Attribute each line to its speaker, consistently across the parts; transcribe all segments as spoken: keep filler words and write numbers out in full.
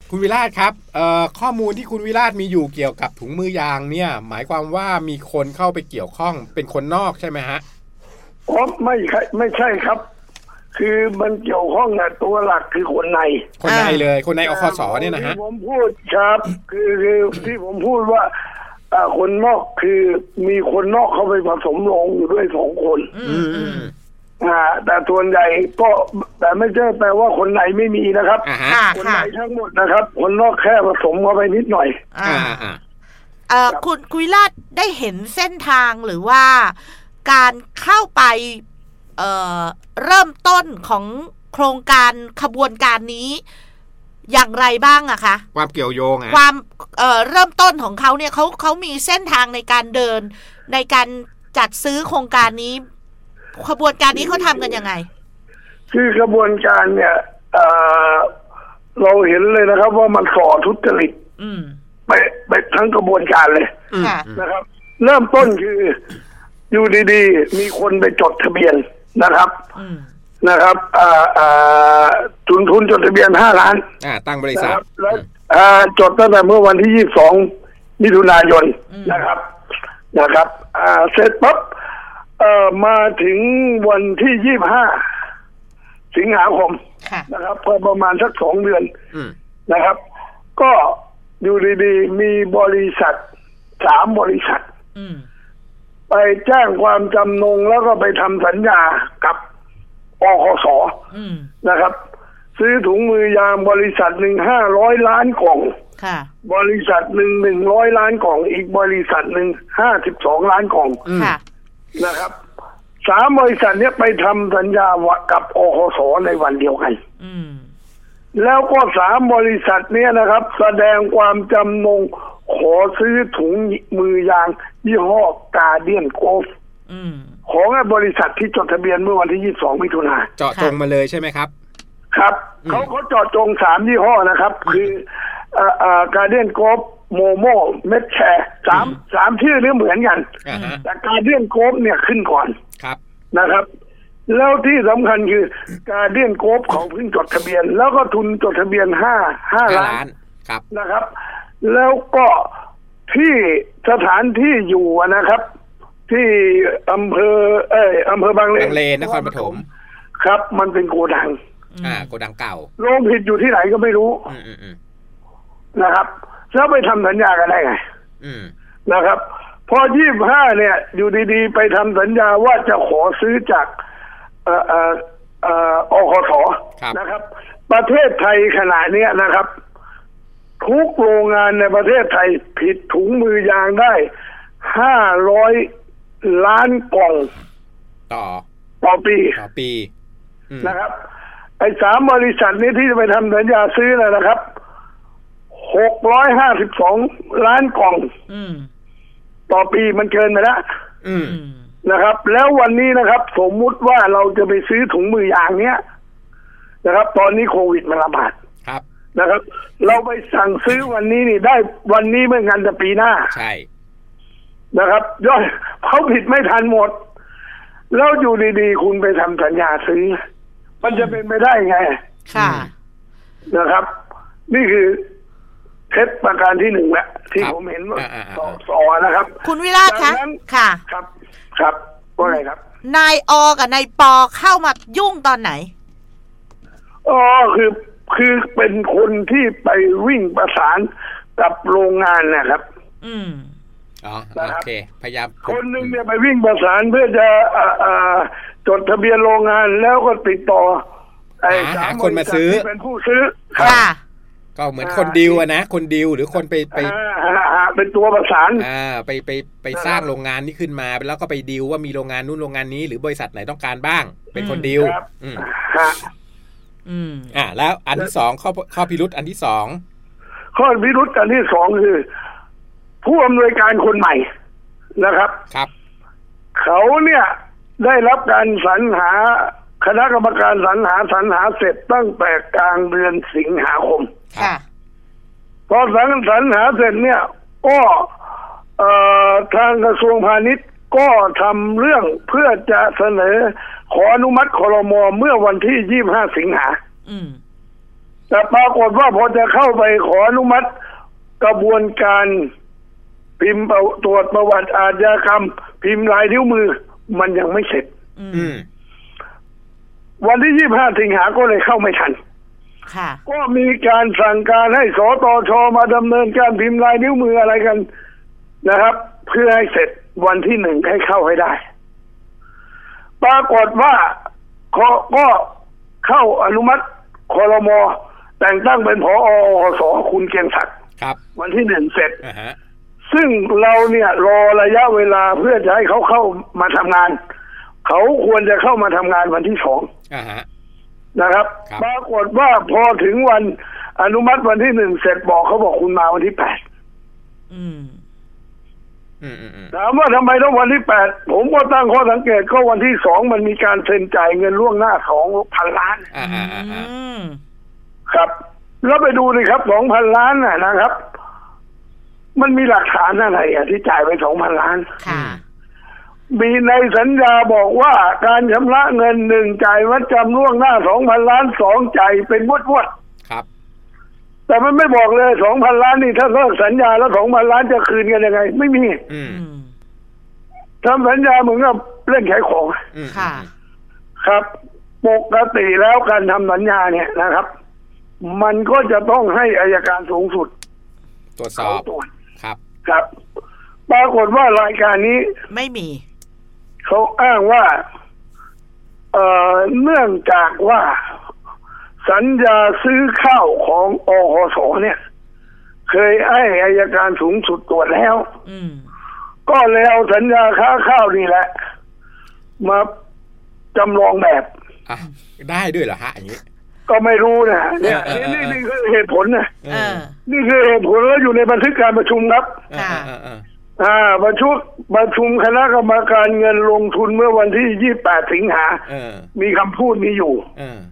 Speaker 1: คุณวิราชครับเอ่อข้อมูลที่คุณวิราชมีอยู่เกี่ยวกับถุงมือยางเนี่ยหมายความว่ามีคนเข้าไปเกี่ยวข้องเป็นคนนอกใช่ไหมฮะ
Speaker 2: อ๋อไม่ใช่ไม่ใช่ครับคือมันเกี่ยวข้องกับตัวหลักคือคนใน
Speaker 1: คนในเลยคนในอคสเนี่ยนะฮะ
Speaker 2: ที่ผมพูดครับคือคือที่ผมพูดว่าคนนอกคือมีคนนอกเข้าไปผสมลงอยู่ด้วยสองคน
Speaker 1: อืม
Speaker 2: อ่าแต่ส่วนใหญ่ก็แต่ไม่ใช่แปลว่าคนในไม่มีนะครับคนในทั้งหมดนะครับคนนอกแค่ผสมเข้าไปนิดหน่อย
Speaker 3: อ่าเอ่อคุณคุยลาดได้เห็นเส้นทางหรือว่าการเข้าไปเอ่อเริ่มต้นของโครงการขบวนการนี้อย่างไรบ้างอะคะ
Speaker 1: ความเกี่ยวโยงอะ
Speaker 3: ความเอ่อเริ่มต้นของเขาเนี่ยเขาเขามีเส้นทางในการเดินในการจัดซื้อโครงการนี้ขบวนการนี้เขาทำกันยังไง
Speaker 2: คือกระบวนการเนี่ยเอ่อเราเห็นเลยนะครับว่ามันส่อทุจริตไปไปทั้งกระบวนการเลยนะครับเริ่มต้นคืออยู่ดีๆมีคนไปจดทะเบียนนะครับนะครับอ่าอ่าทุนทุนจดทะเบียนห้าล้าน
Speaker 1: อ่าตั้งบริษัท
Speaker 2: แล้วอ่าจดตั้งแต่เมื่อวันที่ยี่สิบสองมิถุนายนนะครับนะครับอ่าเสร็จปั๊บเอ่อมาถึงวันที่ยี่สิบห้าสิงหาคมนะครับพอประมาณสักสองเดือนนะครับก็อยู่ดีๆมีบริษัทสามบริษัทไปแจ้งความจำนงแล้วก็ไปทำสัญญากับอคสนะครับซื้อถุงมือยางบริษัทหนึ่งห้าร้อยล้านกล่องบริษัทหนึ่งหนึ่งร้อยล้านกล่องอีกบริษัทหนึ่งห้าสิบสองล้านกล่องนะครับสามบริษัทนี้ไปทำสัญญากับอคสในวันเดียวกันแล้วก็สามบริษัทนี้นะครับแสดงความจำนงขอซื้อถุงมือยางยี่ห้อกาเดียนโกฟของบริษัทที่จดทะเบียนเมื่อวันที่ยี่สิบสองมิถุนายน
Speaker 1: เจาะจงมาเลยใช่ไหมครับ
Speaker 2: ครับเขาเขาเจาะจงสามยี่ห้อนะครับคืออ่าอ่ากาเดียนโกฟโมโมเมดแชร์สามสามชื่อนี้เหมือนกันแต่กาเดียนโกฟเนี่ยขึ้นก่อน
Speaker 1: ครับ
Speaker 2: นะครับแล้วที่สำคัญคือกาเดียนโกฟเขาเพิ่งจดทะเบียนแล้วก็ทุนจดทะเบียนห้าห้าล้าน
Speaker 1: ครับ
Speaker 2: นะครับแล้วก็ที่สถานที่อยู่นะครับที่อำเภอเอ้ยอำเภอบางเลน
Speaker 1: บางเลนนครปฐม
Speaker 2: ครับมันเป็นโกดัง
Speaker 1: อ่าโกดังเก่า
Speaker 2: โรงผิดอยู่ที่ไหนก็ไม่รู้นะครับแล้วไปทำสัญญากันได้ไงนะครับพอยี่สิบห้าเนี่ยอยู่ดีๆไปทำสัญญาว่าจะขอซื้อจากเอ่อเอ่อเอ่ออคสนะครับประเทศไทยขณะนี้นะครับทุกโรงงานในประเทศไทยผิดถุงมือยางได้ห้าร้อยล้านกล่อง
Speaker 1: ต่อ
Speaker 2: ต่อปี
Speaker 1: ต่อปี
Speaker 2: นะครับไอ้สามบริษัทนี้ที่จะไปทำสัญญาซื้อนะครับหกร้อยห้าสิบสองล้านกล่องต่อปีมันเกินไปแล้วนะครับแล้ววันนี้นะครับสมมุติว่าเราจะไปซื้อถุงมือยางเนี้ยนะครับตอนนี้โควิดมันระบาด
Speaker 1: ครับ
Speaker 2: นะครับเราไปสั่งซื้อวันนี้นี่ได้วันนี้ไม่งั้นจะปีหน้า
Speaker 1: ใช่
Speaker 2: นะครับย่อยเขาผิดไม่ทันหมดแล้วอยู่ดีๆคุณไปทำสัญญาซื้อมันจะเป็นไปได้ไง
Speaker 3: ค่ะ
Speaker 2: นะครับนี่คือเคล็ดประการที่หนึ่งแหละที่ผมเห็นว่าสอนะครับ
Speaker 3: คุณวิราชคะค่ะ
Speaker 2: ครับครับว่าไงครับ
Speaker 3: นายอกับนายปอเข้ามายุ่งตอนไหน
Speaker 2: อ๋อคือคือเป็นคนที่ไปวิ่งประสานกับโรงงานนะครับ
Speaker 3: อืม
Speaker 1: อ๋อโอเคพยายาม
Speaker 2: คนหนึ่งเนี่ยไปวิ่งประสานเพื่อจะจดทะเบียนโรงงานแล้วก็ติดต่อไอ้
Speaker 1: หาคนมาซื้อ
Speaker 2: เป็นผู้ซื้อ
Speaker 3: ค่ะ
Speaker 1: ก็เหมือนคนดีลอะนะคนดีลหรือคนไปไป
Speaker 2: เป็นตัวประสาน
Speaker 1: อ่าไปไปไปสร้างโรงงานนี้ขึ้นมาแล้วก็ไปดีลว่ามีโรงงานนู้นโรงงานนี้หรือบริษัทไหนต้องการบ้างเป็นคนดีลอืม
Speaker 3: อืม
Speaker 1: อ่าแล้วอันที่สองข้อข้อพิรุธอันที่สอง
Speaker 2: ข้อพิรุธอันที่สองคือผู้อำนวยการคนใหม่นะครับ
Speaker 1: ครับ
Speaker 2: เขาเนี่ยได้รับการสรรหาคณะกรรมการสรรหาสรรหาเสร็จตั้งแต่กลางเดือนสิงหาคม
Speaker 3: ค่ะ
Speaker 2: พอสรรสรรหาเสร็จเนี่ยก็เอ่อทางกระทรวงพาณิชย์ก็ทำเรื่องเพื่อจะเสนอขออนุมัติครม.เมื่อวันที่ยี่สิบห้าสิงหาแต่ปรากฏว่าพอจะเข้าไปขออนุมัติกระบวนการพิมพ์ตรวจประวัติอาชญากรรมพิมพ์ลายนิ้วมือมันยังไม่เสร็จวันที่ยี่สิบห้าสิงหาก็เลยเข้าไม่ทันก็มีการสั่งการให้สตช.มาดำเนินการพิมพ์ลายนิ้วมืออะไรกันนะครับเพื่อให้เสร็จวันที่หนึ่งให้เข้าให้ได้ปรากฏว่าก็เข้าอนุมัติครม.แต่งตั้งเป็นผอ.อส.คุณเกียงศักดิ์วันที่หนึ่งเสร็จ uh-huh. ซึ่งเราเนี่ยรอระยะเวลาเพื่อจะให้เขาเข้ามาทำงานเขาควรจะเข้ามาทำงานวันที่สอง uh-huh. นะครับปรากฏว่าพอถึงวันอนุมัติวันที่หนึ่งเสร็จบอกเขาบอกคุณมาวันที่แปดถามว่าทำไมต้องวันที่แปดผมก็ตั้งข้อสังเกตก็วันที่สองมันมีการเซ็นจ่ายเงินล่วงหน้าสองพันล้านครับแล้วไปดูเลยครับสองพันล้านน่ะนะครับมันมีหลักฐานอะไรอ่ะที่จ่ายไปสองพันล้านมีในสัญญาบอกว่าการชำระเงินหนึ่งจ่ายมัดจำล่วงหน้าสองพันล้านสองจ่ายเป็นงวดๆครับแต่มันไม่บอกเลยสองพันล้านนี่ถ้าเลิกสัญญาแล้วสองพันล้านจะคืนกันยังไงไม่มีทำสัญญาเหมือนกับเล่นขายของค่ะครับปกติแล้วการทำสัญญาเนี่ยนะครับมันก็จะต้องให้อัยการสูงสุด
Speaker 1: ตรวจสอบครับ
Speaker 2: ครับปรากฏว่ารายการนี้
Speaker 3: ไม่มี
Speaker 2: เขาอ้างว่าเอ่อเนื่องจากว่าสัญญาซื้อข้าวของอคส.เนี่ยเคยให้อัยการสูงสุดตรวจแล้วก็เลยเอาสัญญาค้าข้าวนี่แหละมาจำลองแบบ
Speaker 1: ได้ด้วยเหรอฮะอย่างนี้
Speaker 2: ก็ไม่รู้นะเนี่ยนี่นี่คือเหตุผลนะนี่คือเหตุผลแล้วอยู่ในบันทึกการประชุมครับอ่าประชุมประชุมคณะกรรมการเงินลงทุนเมื่อวันที่ยี่สิบแปดสิงหามีคำพูดนี้อยู่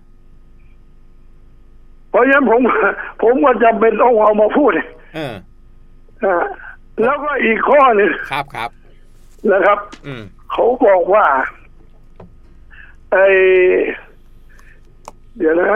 Speaker 2: เพราะฉะนั้นผมผมก็จำเป็นต้องเอามาพูดอ่าแล้วก็อีกข้อหนึ่ง
Speaker 1: ครับครับ
Speaker 2: นะครับเขาบอกว่าไอเดี๋ยวนะ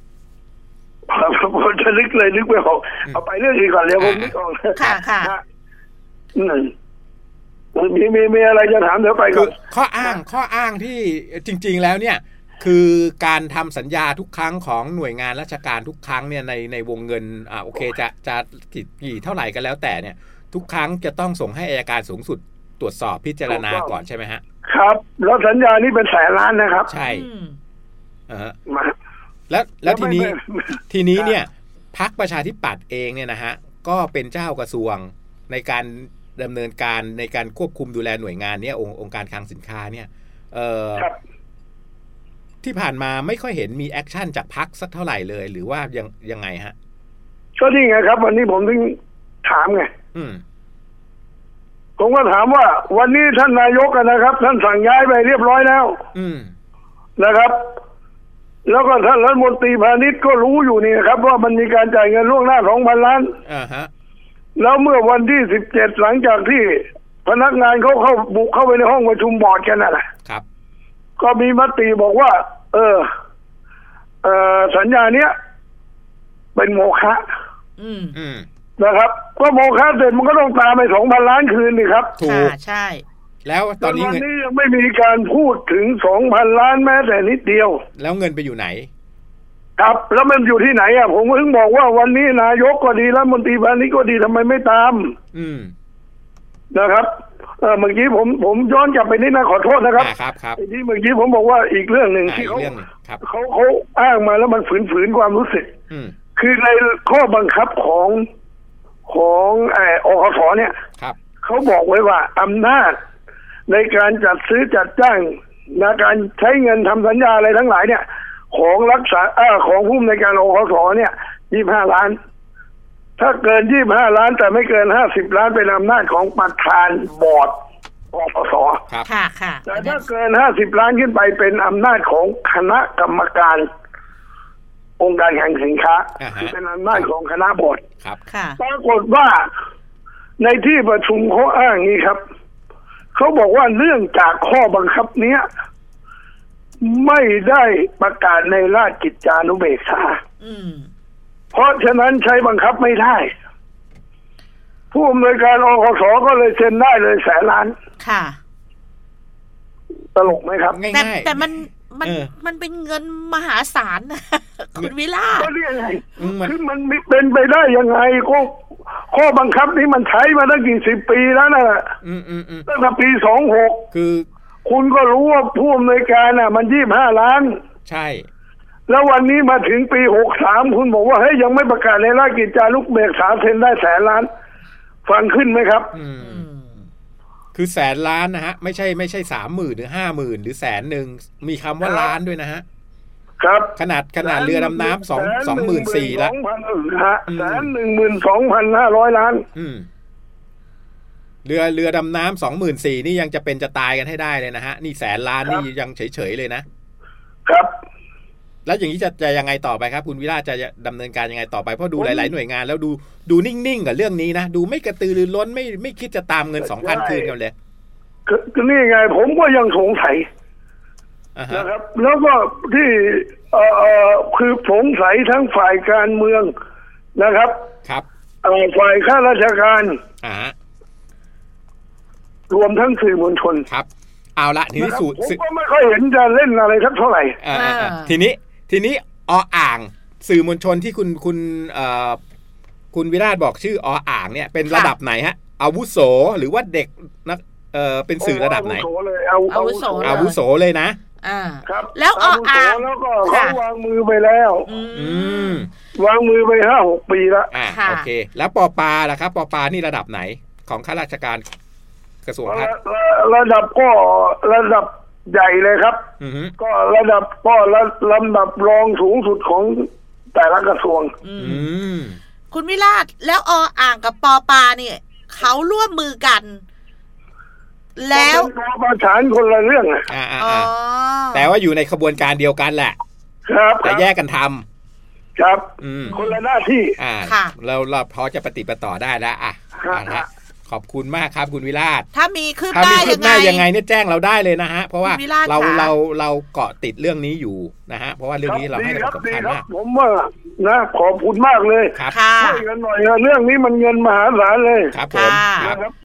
Speaker 2: ผมจะนึกเลยนึกไม่ออกเอาไปเรื่องอีกก่อนเดี๋ยวผมนึกออก
Speaker 3: ค่ะค่ะ
Speaker 2: หนึ่งมีมีมีอะไรจะถามเดี๋ยวไปก่อน
Speaker 1: ข้ออ้างข้ออ้างที่จริงๆแล้วเนี่ยคือการทำสัญญาทุกครั้งของหน่วยงานราชการทุกครั้งเนี่ยในในวงเงินอ่าโอเคจะจะกี่เท่าไหร่กันแล้วแต่เนี่ยทุกครั้งจะต้องส่งให้อัยการสูงสุดตรวจสอบพิจารณาก่อนใช่ไหมฮะ
Speaker 2: ครับแล้วสัญญานี้เป็นแสนล้านนะครับ
Speaker 1: ใช่อ่าแล้วแล้วทีนี้ทีนี้เนี่ยพรรคประชาธิปัตย์เองเนี่ยนะฮะก็เป็นเจ้ากระทรวงในการดำเนินการในการควบคุมดูแลหน่วยงานเนี่ยองค์การคลังสินค้าเนี่ยเอ่อที่ผ่านมาไม่ค่อยเห็นมีแอคชั่นจากพรรคสักเท่าไหร่เลยหรือว่ายังยังไงฮะ
Speaker 2: ก็นี่ไงครับวันนี้ผมถึงถามไงอืมผมก็ถามว่าวันนี้ท่านนายกนะครับท่านสั่งย้ายไปเรียบร้อยแล้วอืมนะครับแล้วก็ท่านรัฐมนตรีพาณิชย์ก็รู้อยู่นี่นะครับว่ามันมีการจ่ายเงินล่วงหน้า สองพัน ล้านอ่าฮะแล้วเมื่อวันที่สิบเจ็ดหลังจากที่พนักงานเขาเข้าบุกเข้าไปในห้องประชุมบอร์ดกันน่ะครับก็มีมติบอกว่าเออเอ่อสัญญาเนี้ยเป็นโมฆะอืมอืมนะครับก็โมฆะเสร็จมันก็ต้องตามไป สองพัน ล้านคืนนี่ครับ
Speaker 3: ถูกใช่
Speaker 1: แล้วตอนนี้
Speaker 2: วันนี้ยังไม่มีการพูดถึง สองพัน ล้านแม้แต่นิดเดียว
Speaker 1: แล้วเงินไปอยู่ไหน
Speaker 2: ครับแล้วมันอยู่ที่ไหนอ่ะผมเพิ่งบอกว่าวันนี้นายกก็ดีแล้วมนตรีพาณิชย์ก็ดีทำไมไม่ตามอืมนะครับเออเมื่อกี้ผมผมย้อนกลับไปนิดนะขอโทษนะครับ
Speaker 1: ครับครับ
Speaker 2: ที่เมื่อกี้ผมบอกว่าอีกเรื่องหนึ่งที่เขาเขาเขาอ้างมาแล้วมันฝืนฝืนความรู้สึกคือในข้อบังคับของของไอ้อคสเนี่ยเขาบอกไว้ว่าอำนาจในการจัดซื้อจัดจ้างในการใช้เงินทำสัญญาอะไรทั้งหลายเนี่ยของรักษาเอ่อของผู้ในการอคสเนี่ยยี่สิบห้าล้านถ้าเกินยี่สิบห้าล้านแต่ไม่เกินห้าสิบล้านเป็นอำนาจของประธานบอร์ดอคส
Speaker 3: ครับค่ะค่ะ
Speaker 2: แต่ถ้าเกินห้าสิบล้านขึ้นไปเป็นอำนาจของคณะกรรมการองค์การแข่งสินค้าที่เป็นอำนาจของคณะบอร์ด
Speaker 1: ครับ
Speaker 3: ค่ะ
Speaker 2: ปรากฏว่าในที่ประชุมเขาอ้างนี้ครับเขาบอกว่าเนื่องจากข้อบังคับเนี้ยไม่ได้ประกาศในราชกิจจานุเบกษาเพราะฉะนั้นใช้บังคับไม่ได้ผู้อำนวยการอคสก็เลยเซ็นได้เลยแสนล้าน
Speaker 3: ค่ะ
Speaker 2: ตลกไหมครับ
Speaker 3: แต่แต่มันมันมันเป็นเงินมหาศาลนะคุณวิลา
Speaker 2: ก็เรียกไงคือมันเป็นไปได้ยังไงก็ข้อบังคับนี้มันใช้มาตั้งกี่สิบปีแล้วนะตั้งแต่ปีสองหก
Speaker 1: คือ
Speaker 2: คุณก็รู้ว่าผู้อำนวยการน่ะมันยี่สิบห้าล้าน
Speaker 1: ใช่
Speaker 2: แล้ววันนี้มาถึงปีหกสามคุณบอกว่าเฮ้ยยังไม่ประกาศในราชกิจจานุเบกษาเซ็นได้แสนล้านฟังขึ้นไหมครับ
Speaker 1: คือแสนล้านนะฮะไม่ใช่ไม่ใช่สามหมื่นหรือห้าหมื่นหรือแสนหนึ่งมีคำว่าล้านด้วยนะฮะ
Speaker 2: ครับ
Speaker 1: ขนาดขนาดเรือดำน้ำสองสองหมื่นสี่ละ
Speaker 2: แสนหนึ่งหมื่นสองพันห้าร้อยล้าน
Speaker 1: เรือเรือดำน้ำสองหมื่นสี่นี่ยังจะเป็นจะตายกันให้ได้เลยนะฮะนี่แสนล้านนี่ยังเฉยๆเลยนะครับแล้วอย่างนี้จะจะยังไงต่อไปครับคุณวิราชจะดำเนินการยังไงต่อไปเพราะดูหลายๆหน่วยงานแล้วดูดูนิ่งๆกับเรื่องนี้นะดูไม่กระตือรือร้นไม่ไม่คิดจะตามเงินสองพันคืนกันเลย
Speaker 2: ก็นี่ไงผมก็ยังสงสัยนะครับแล้วก็ที่เอ่อคือสงสัยทั้งฝ่ายการเมืองนะครับ
Speaker 1: ครับ
Speaker 2: ฝ่ายข้าราชการ
Speaker 1: อ่
Speaker 2: ารวมทั้งสื่อมวลชน
Speaker 1: ครับเอาละทีนี้สูตร
Speaker 2: ผมก็ไม่ค่อยเห็นจะเล่นอะไรสักเท่าไหร่
Speaker 1: ทีนี้ทีนี้ออ่างสื่อมวลชนที่คุณคุณเอ่อคุณวิราชบอกชื่อออ่างเนี่ยเป็นระดับไหนฮะอาวุโสหรือว่าเด็กนักเอ่อเป็นสื่อระดับไหน
Speaker 3: อาวุโส
Speaker 1: อาวุโสเลยนะ
Speaker 3: อ่า
Speaker 2: ครับ
Speaker 3: แล้วออ่าง
Speaker 2: แล้วก็เขาวางมือไปแล้ว
Speaker 1: อืม
Speaker 2: วางมือไปห้าหกปีแล้ว
Speaker 1: อ่าโอเคแล้วปอปาล่ะครับปอปานี่ระดับไหนของข้าราชการกระทรวงพาณิชย์
Speaker 2: ระดับก็ระดับใหญ่เลยครับก็ระดับก็ลำดับรองสูงสุดของแต่ละกระทรวง
Speaker 3: คุณวิราชแล้วออ่างกับปอปาเนี่ยเขาร่วมมือกันแล้ว
Speaker 2: ประสานคนละเรื่อง
Speaker 1: อ่าแต่ว่าอยู่ในขบวนการเดียวกันแหละ
Speaker 2: ครับ
Speaker 1: แต่แยกกันท
Speaker 2: ำครับคนละหน้าที่
Speaker 1: อ่าเราเราพอจะปฏิบัติต่อได้แล้วอ่ะขอบคุณมากครับคุณวิราช
Speaker 3: ถ้ามีคืบหน้ายังไง
Speaker 1: ยังไงเนี่ยแจ้งเราได้เลยนะฮะเพราะว่าเราเราเราเกาะติดเรื่องนี้อยู่นะฮะเพราะว่าเรื่องนี้เราให้ความสำคัญมาก
Speaker 2: ผมว่านะขอบคุณมากเลยช่วยกันหน่อยเรื่องนี้มันเงินมหาศาลเลย
Speaker 1: ครับผม